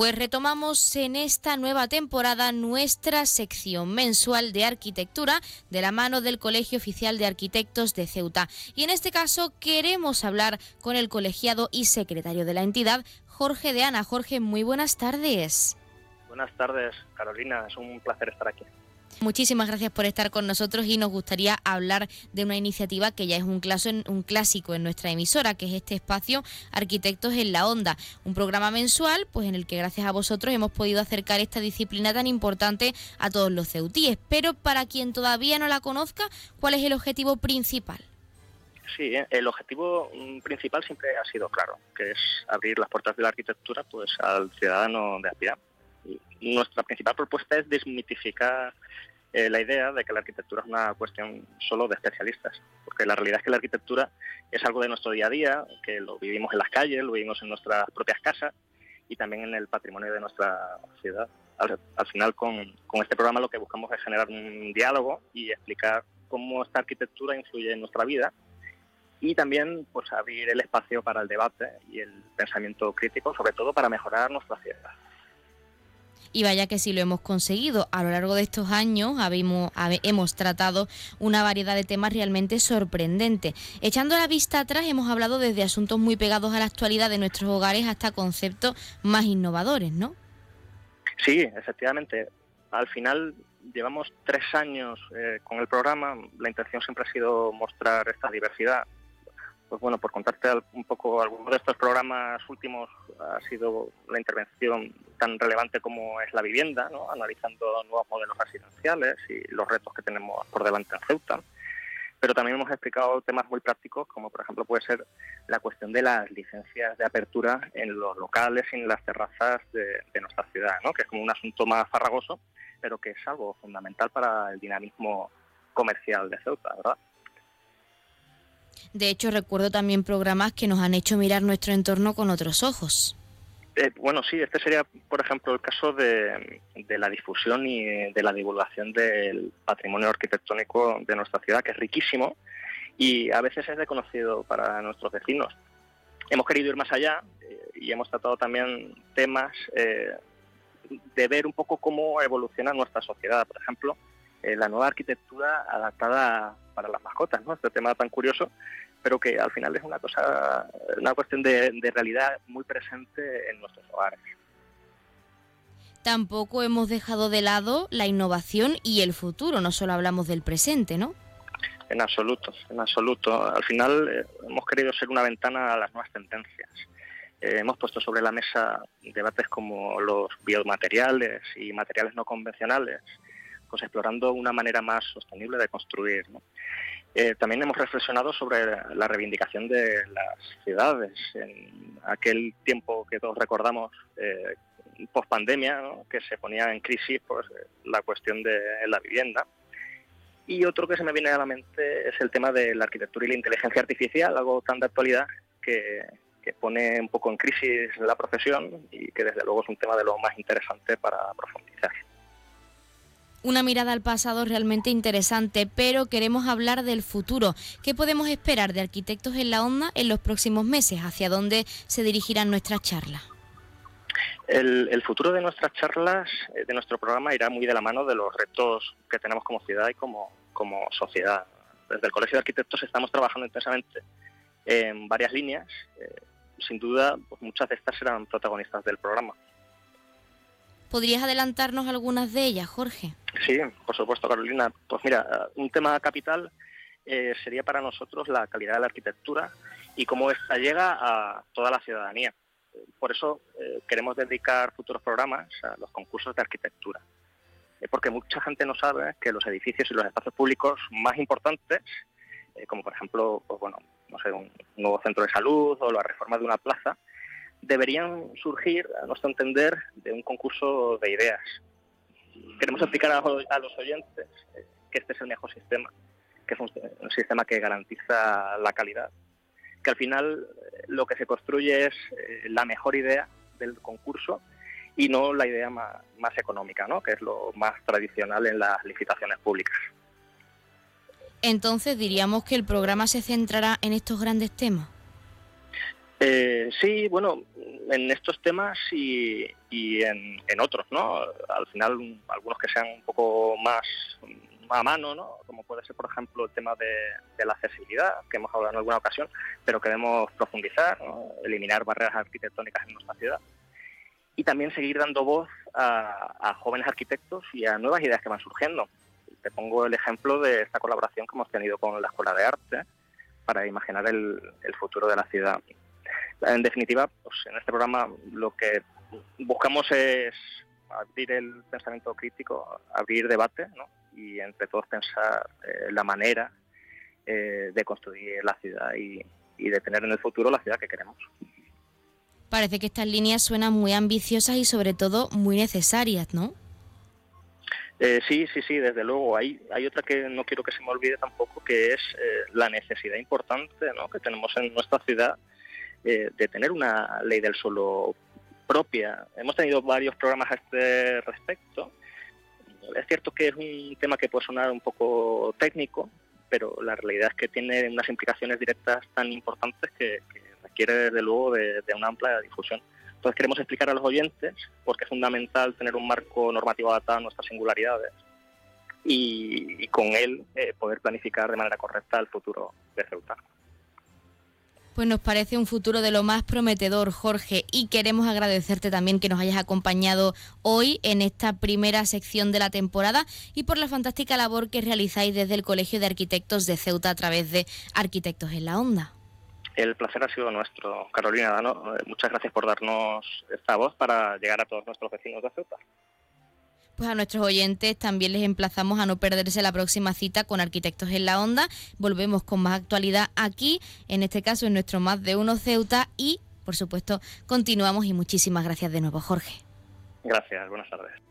Pues retomamos en esta nueva temporada nuestra sección mensual de arquitectura de la mano del Colegio Oficial de Arquitectos de Ceuta. Y en este caso queremos hablar con el colegiado y secretario de la entidad, Jorge de Ana. Jorge, muy buenas tardes. Buenas tardes, Carolina. Es un placer estar aquí. Muchísimas gracias por estar con nosotros y nos gustaría hablar de una iniciativa que ya es un clásico en nuestra emisora, que es este espacio Arquitectos en la Onda, un programa mensual pues en el que gracias a vosotros hemos podido acercar esta disciplina tan importante a todos los ceutíes. Pero para quien todavía no la conozca, ¿cuál es el objetivo principal? Sí, el objetivo principal siempre ha sido claro, que es abrir las puertas de la arquitectura pues al ciudadano de a pie. Y nuestra principal propuesta es desmitificar la idea de que la arquitectura es una cuestión solo de especialistas, porque la realidad es que la arquitectura es algo de nuestro día a día, que lo vivimos en las calles, lo vivimos en nuestras propias casas y también en el patrimonio de nuestra ciudad. Al final, con este programa lo que buscamos es generar un diálogo y explicar cómo esta arquitectura influye en nuestra vida y también pues abrir el espacio para el debate y el pensamiento crítico, sobre todo para mejorar nuestra ciudad. Y vaya que sí lo hemos conseguido. A lo largo de estos años hemos tratado una variedad de temas realmente sorprendentes. Echando la vista atrás, hemos hablado desde asuntos muy pegados a la actualidad de nuestros hogares hasta conceptos más innovadores, ¿no? Sí, efectivamente. Al final llevamos 3 años con el programa. La intención siempre ha sido mostrar esta diversidad. Pues bueno, por contarte un poco, algunos de estos programas últimos ha sido la intervención tan relevante como es la vivienda, ¿no? Analizando nuevos modelos residenciales y los retos que tenemos por delante en Ceuta. Pero también hemos explicado temas muy prácticos, como por ejemplo puede ser la cuestión de las licencias de apertura en los locales y en las terrazas de nuestra ciudad, ¿no? Que es como un asunto más farragoso, pero que es algo fundamental para el dinamismo comercial de Ceuta, ¿verdad? De hecho, recuerdo también programas que nos han hecho mirar nuestro entorno con otros ojos. Bueno, sí, este sería, por ejemplo, el caso de la difusión y de la divulgación del patrimonio arquitectónico de nuestra ciudad, que es riquísimo y a veces es desconocido para nuestros vecinos. Hemos querido ir más allá y hemos tratado también temas de ver un poco cómo evoluciona nuestra sociedad. Por ejemplo, la nueva arquitectura adaptada para las mascotas, ¿no? Este tema tan curioso, pero que al final es una cuestión de realidad muy presente en nuestros hogares. Tampoco hemos dejado de lado la innovación y el futuro, no solo hablamos del presente, ¿no? En absoluto, en absoluto. Al final hemos querido ser una ventana a las nuevas tendencias. Hemos puesto sobre la mesa debates como los biomateriales y materiales no convencionales, pues explorando una manera más sostenible de construir, ¿no? También hemos reflexionado sobre la reivindicación de las ciudades en aquel tiempo que todos recordamos, post-pandemia, ¿no? Que se ponía en crisis pues, la cuestión de la vivienda. Y otro que se me viene a la mente es el tema de la arquitectura y la inteligencia artificial, algo tan de actualidad que pone un poco en crisis la profesión y que desde luego es un tema de lo más interesante para profundizar. Una mirada al pasado realmente interesante, pero queremos hablar del futuro. ¿Qué podemos esperar de Arquitectos en la Onda en los próximos meses? ¿Hacia dónde se dirigirán nuestras charlas? El futuro de nuestras charlas, de nuestro programa, irá muy de la mano de los retos que tenemos como ciudad y como sociedad. Desde el Colegio de Arquitectos estamos trabajando intensamente en varias líneas. Sin duda, pues muchas de estas serán protagonistas del programa. ¿Podrías adelantarnos algunas de ellas, Jorge? Sí, por supuesto, Carolina. Pues mira, un tema capital sería para nosotros la calidad de la arquitectura y cómo esta llega a toda la ciudadanía. Por eso queremos dedicar futuros programas a los concursos de arquitectura. Porque mucha gente no sabe que los edificios y los espacios públicos más importantes, como por ejemplo, pues bueno, no sé, un nuevo centro de salud o la reforma de una plaza, deberían surgir, a nuestro entender, de un concurso de ideas. Queremos explicar a los oyentes que este es el mejor sistema, que es un sistema que garantiza la calidad, que al final lo que se construye es la mejor idea del concurso y no la idea más económica, ¿no? Que es lo más tradicional en las licitaciones públicas. Entonces diríamos que el programa se centrará en estos grandes temas. Sí, bueno, en estos temas y en otros, ¿no? Al final, algunos que sean un poco más a mano, ¿no? Como puede ser, por ejemplo, el tema de la accesibilidad, que hemos hablado en alguna ocasión, pero que debemos profundizar, ¿no? Eliminar barreras arquitectónicas en nuestra ciudad. Y también seguir dando voz a jóvenes arquitectos y a nuevas ideas que van surgiendo. Te pongo el ejemplo de esta colaboración que hemos tenido con la Escuela de Arte para imaginar el futuro de la ciudad. En definitiva, pues en este programa lo que buscamos es abrir el pensamiento crítico, abrir debate, ¿no? Y entre todos pensar la manera de construir la ciudad y de tener en el futuro la ciudad que queremos. Parece que estas líneas suenan muy ambiciosas y sobre todo muy necesarias, ¿no? Sí, desde luego. Hay otra que no quiero que se me olvide tampoco, que es la necesidad importante, ¿no?, que tenemos en nuestra ciudad de tener una ley del suelo propia. Hemos tenido varios programas a este respecto. Es cierto que es un tema que puede sonar un poco técnico, pero la realidad es que tiene unas implicaciones directas tan importantes que requiere desde luego de una amplia difusión. Entonces queremos explicar a los oyentes por qué es fundamental tener un marco normativo adaptado a nuestras singularidades y con él poder planificar de manera correcta el futuro de Ceuta. Pues nos parece un futuro de lo más prometedor, Jorge, y queremos agradecerte también que nos hayas acompañado hoy en esta primera sección de la temporada y por la fantástica labor que realizáis desde el Colegio de Arquitectos de Ceuta a través de Arquitectos en la Onda. El placer ha sido nuestro, Carolina Dano. Muchas gracias por darnos esta voz para llegar a todos nuestros vecinos de Ceuta. Pues a nuestros oyentes también les emplazamos a no perderse la próxima cita con Arquitectos en la Onda. Volvemos con más actualidad aquí, en este caso en nuestro Más de Uno Ceuta y, por supuesto, continuamos y muchísimas gracias de nuevo, Jorge. Gracias, buenas tardes.